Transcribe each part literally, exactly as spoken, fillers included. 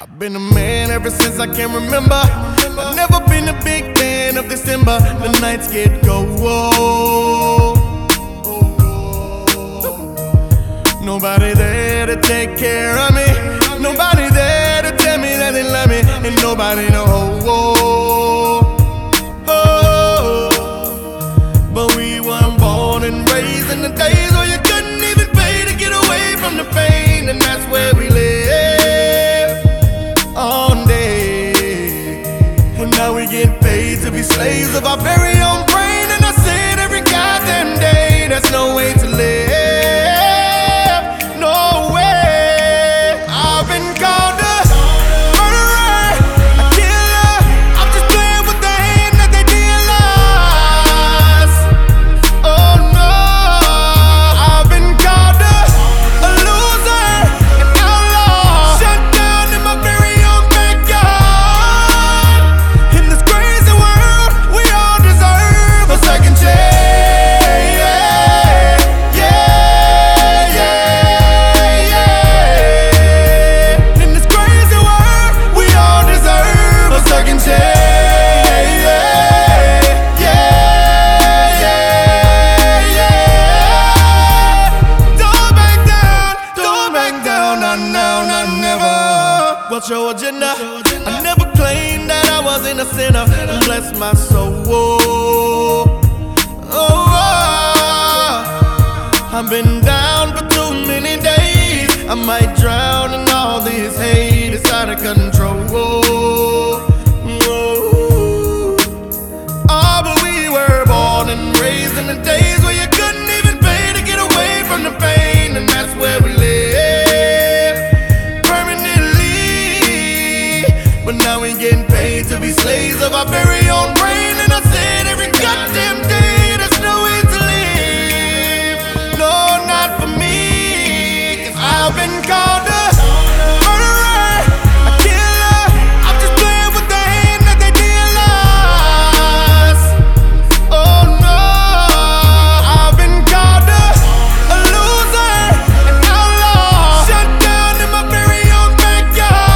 I've been a man ever since I can remember. I've never been a big fan of December. The nights get cold. Nobody there to take care of me. Nobody there to tell me that they love me. And nobody know. But we weren't born and raised in the days where you couldn't even pay to get away from the pain. And that's where we live all day. And now we get paid to be slaves of our very own brain. And I say it every goddamn day, that's no way to live. No way. I've been called a murderer, a killer. I'm just playing with the hand that they deal us. Oh no. I've been called a, a loser, an outlaw, shut down in my very own backyard. In this crazy world, we all deserve a second chance. What's your agenda? I never claimed that I wasn't a sinner. Bless my soul. Oh, oh, I've been down for too many days. I might drown in all this hate. It's out of control. Oh, oh, but we were born and raised in the days where you couldn't even pay to get away from the pain. And that's where we live. But now we getting paid to be slaves of our very own brain. And I said every goddamn day, there's no way to live. No, not for me. 'Cause I've been called a murderer, a killer. I'm just playing with the hand that they deal us. Oh no. I've been called a, a loser, an outlaw, shut down in my very own backyard.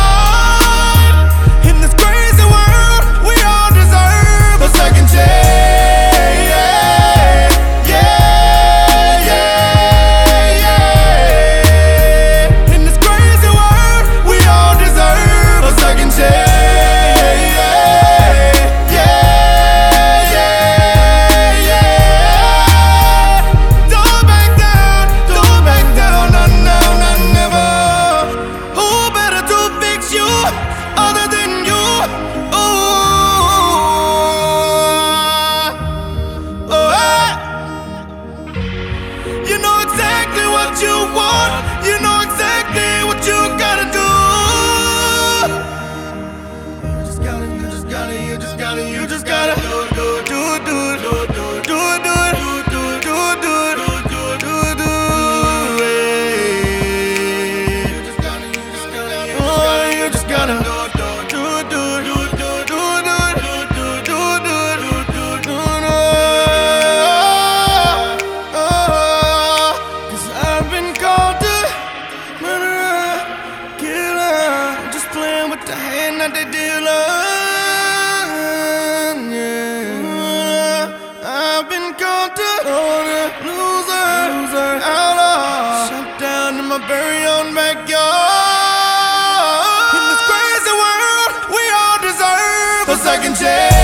You want, you know exactly what you gotta do. You just gotta, you just gotta, you just gotta, you just gotta do it, do it, do it, do it, do it, do it, do it, do it, do it, do it, do it, do it, do it. You just gotta, you just gotta, you just gotta do it, do it, do it, do it, do it, do it, do it, do it, do it, do it, do it, do it. I've been called a murderer, killer. Just playing with the hand that they deal us. Yeah. I've been called a loser, loser, outlaw, shut down in my very own backyard. In this crazy world, we all deserve a second chance.